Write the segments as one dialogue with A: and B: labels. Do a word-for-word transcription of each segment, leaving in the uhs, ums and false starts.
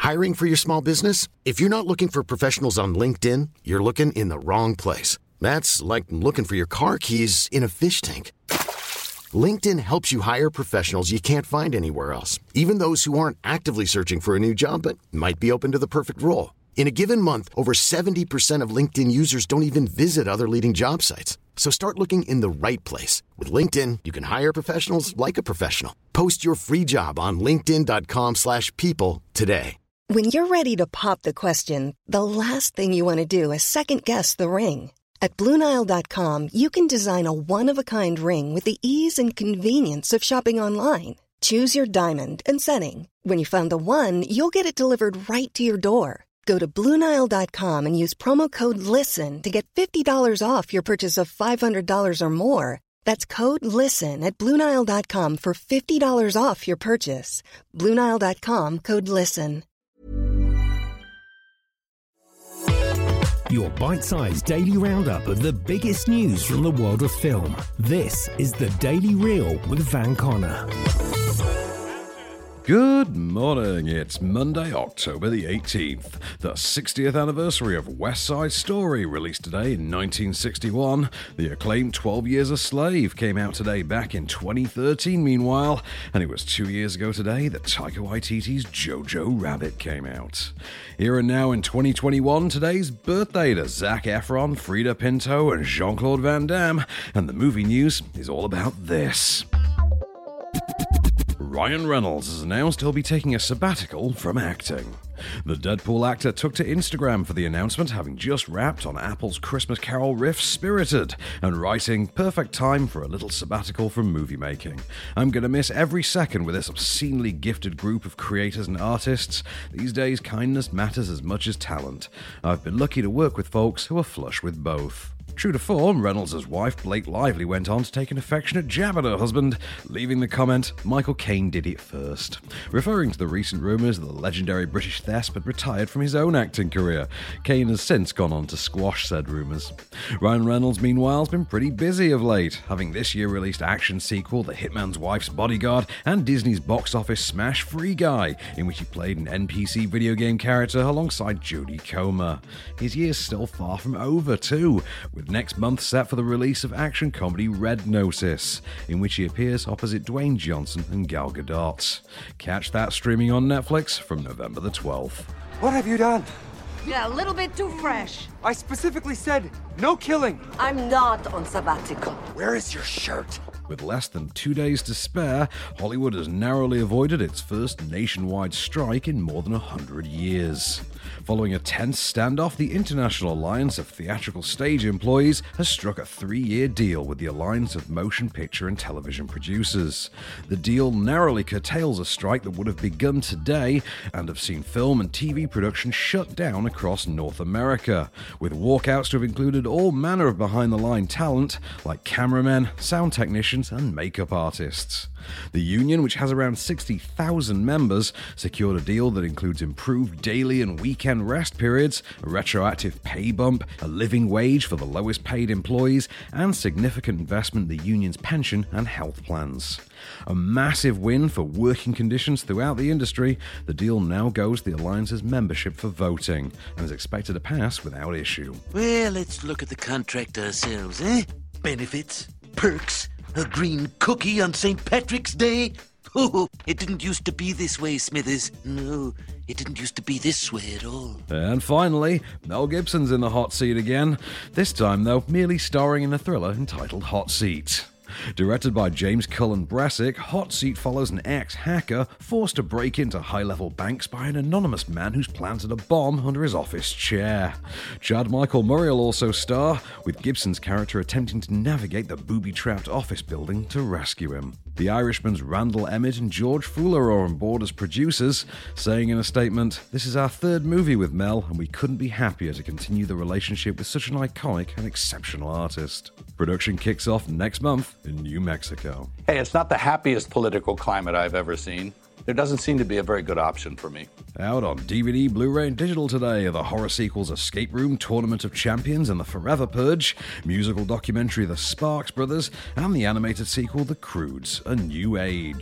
A: Hiring for your small business? If you're not looking for professionals on LinkedIn, you're looking in the wrong place. That's like looking for your car keys in a fish tank. LinkedIn helps you hire professionals you can't find anywhere else, even those who aren't actively searching for a new job but might be open to the perfect role. In a given month, over seventy percent of LinkedIn users don't even visit other leading job sites. So start looking in the right place. With LinkedIn, you can hire professionals like a professional. Post your free job on linkedin.com slash people today.
B: When you're ready to pop the question, the last thing you want to do is second-guess the ring. At Blue Nile dot com, you can design a one-of-a-kind ring with the ease and convenience of shopping online. Choose your diamond and setting. When you find the one, you'll get it delivered right to your door. Go to Blue Nile dot com and use promo code LISTEN to get fifty dollars off your purchase of five hundred dollars or more. That's code LISTEN at Blue Nile dot com for fifty dollars off your purchase. Blue Nile dot com, code LISTEN.
C: Your bite-sized daily roundup of the biggest news from the world of film. This is The Daily Reel with Van Connor.
D: Good morning, it's Monday, October the eighteenth, the sixtieth anniversary of West Side Story, released today in nineteen sixty-one. The acclaimed twelve Years a Slave came out today back in twenty thirteen, meanwhile, and it was two years ago today that Taika Waititi's Jojo Rabbit came out. Here and now in twenty twenty-one, today's birthday to Zac Efron, Frida Pinto, and Jean-Claude Van Damme, and the movie news is all about this. Ryan Reynolds has announced he'll be taking a sabbatical from acting. The Deadpool actor took to Instagram for the announcement, having just wrapped on Apple's Christmas Carol riff Spirited, and writing, "Perfect time for a little sabbatical from movie making. I'm gonna miss every second with this obscenely gifted group of creators and artists. These days, kindness matters as much as talent. I've been lucky to work with folks who are flush with both." True to form, Reynolds' wife Blake Lively went on to take an affectionate jab at her husband, leaving the comment, "Michael Caine did it first," referring to the recent rumours that the legendary British thesp had retired from his own acting career. Caine has since gone on to squash said rumours. Ryan Reynolds, meanwhile, has been pretty busy of late, having this year released action sequel The Hitman's Wife's Bodyguard and Disney's box office smash Free Guy, in which he played an N P C video game character alongside Jodie Comer. His year's still far from over too, with next month set for the release of action comedy Red Notice, in which he appears opposite Dwayne Johnson and Gal Gadot. Catch that streaming on Netflix from November the twelfth.
E: What have you done?
F: Yeah, a little bit too fresh.
E: I specifically said no killing.
F: I'm not on sabbatical.
E: Where is your shirt?
D: With less than two days to spare, Hollywood has narrowly avoided its first nationwide strike in more than a hundred years. Following a tense standoff, the International Alliance of Theatrical Stage Employees has struck a three-year deal with the Alliance of Motion Picture and Television Producers. The deal narrowly curtails a strike that would have begun today and have seen film and T V production shut down across North America, with walkouts to have included all manner of behind-the-line talent like cameramen, sound technicians, and makeup artists. The union, which has around sixty thousand members, secured a deal that includes improved daily and weekend rest periods, a retroactive pay bump, a living wage for the lowest paid employees, and significant investment in the union's pension and health plans. A massive win for working conditions throughout the industry, the deal now goes to the Alliance's membership for voting, and is expected to pass without issue.
G: Well, let's look at the contract ourselves, eh? Benefits, perks, a green cookie on Saint Patrick's Day. Oh, it didn't used to be this way, Smithers. No, it didn't used to be this way at all.
D: And finally, Mel Gibson's in the hot seat again. This time, though, merely starring in a thriller entitled Hot Seat. Directed by James Cullen Bressick, Hot Seat follows an ex-hacker forced to break into high-level banks by an anonymous man who's planted a bomb under his office chair. Chad Michael Murray will also star, with Gibson's character attempting to navigate the booby-trapped office building to rescue him. The Irishman's Randall Emmett and George Fuller are on board as producers, saying in a statement, "This is our third movie with Mel, and we couldn't be happier to continue the relationship with such an iconic and exceptional artist." Production kicks off next month in New Mexico.
H: Hey, it's not the happiest political climate I've ever seen. There doesn't seem to be a very good option for me.
D: Out on D V D, Blu-ray, and digital today are the horror sequels Escape Room, Tournament of Champions, and The Forever Purge, musical documentary The Sparks Brothers, and the animated sequel The Croods: A New Age.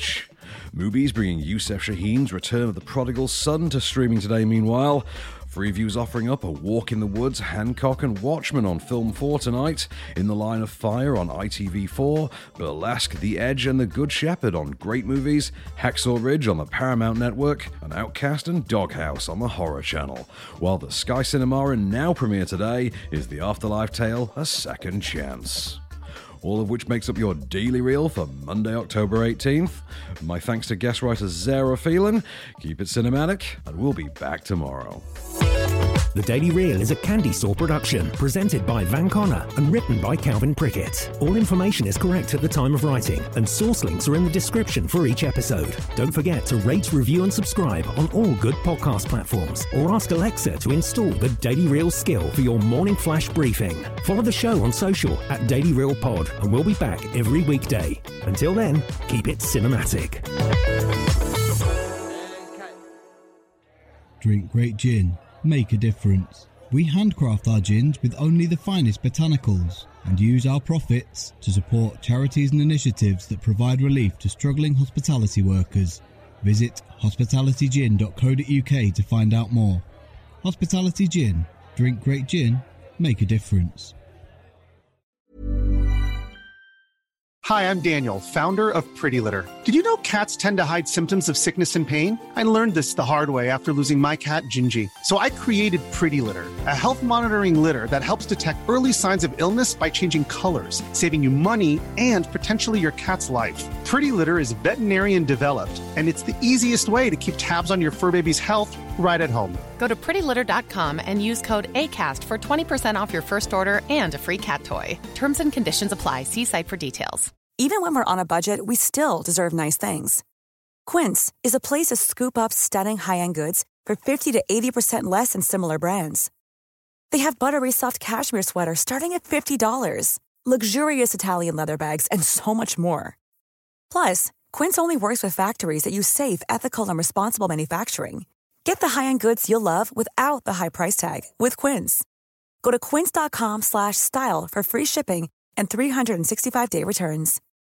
D: Movies bringing Youssef Chaheen's Return of the Prodigal Son to streaming today, meanwhile. Freeview's offering up A Walk in the Woods, Hancock and Watchmen on Film four tonight, In the Line of Fire on I T V four, Burlesque, The Edge and The Good Shepherd on Great Movies, Hacksaw Ridge on the Paramount Network, and Outcast and Doghouse on the Horror Channel. While the Sky Cinema and Now premiere today is The Afterlife Tale, A Second Chance. All of which makes up your Daily Reel for Monday, October eighteenth. My thanks to guest writer Zara Phelan. Keep it cinematic, and we'll be back tomorrow.
C: The Daily Reel is a Candy Store production, presented by Van Connor and written by Calvin Prickett. All information is correct at the time of writing, and source links are in the description for each episode. Don't forget to rate, review and subscribe on all good podcast platforms, or ask Alexa to install the Daily Reel skill for your morning flash briefing. Follow the show on social at Daily Reel Pod, and we'll be back every weekday. Until then, keep it cinematic.
I: Drink great gin. Make a difference. We handcraft our gins with only the finest botanicals and use our profits to support charities and initiatives that provide relief to struggling hospitality workers. Visit hospitality gin dot co dot uk to find out more. Hospitality Gin. Drink great gin. Make a difference.
J: Hi, I'm Daniel, founder of Pretty Litter. Did you know cats tend to hide symptoms of sickness and pain? I learned this the hard way after losing my cat, Gingy. So I created Pretty Litter, a health monitoring litter that helps detect early signs of illness by changing colors, saving you money and potentially your cat's life. Pretty Litter is veterinarian developed, and it's the easiest way to keep tabs on your fur baby's health right at home.
K: Go to pretty litter dot com and use code ACAST for twenty percent off your first order and a free cat toy. Terms and conditions apply. See site for details.
L: Even when we're on a budget, we still deserve nice things. Quince is a place to scoop up stunning high-end goods for fifty to eighty percent less than similar brands. They have buttery soft cashmere sweaters starting at fifty dollars, luxurious Italian leather bags, and so much more. Plus, Quince only works with factories that use safe, ethical, and responsible manufacturing. Get the high-end goods you'll love without the high price tag with Quince. Go to quince dot com slash style for free shipping and three sixty-five day returns.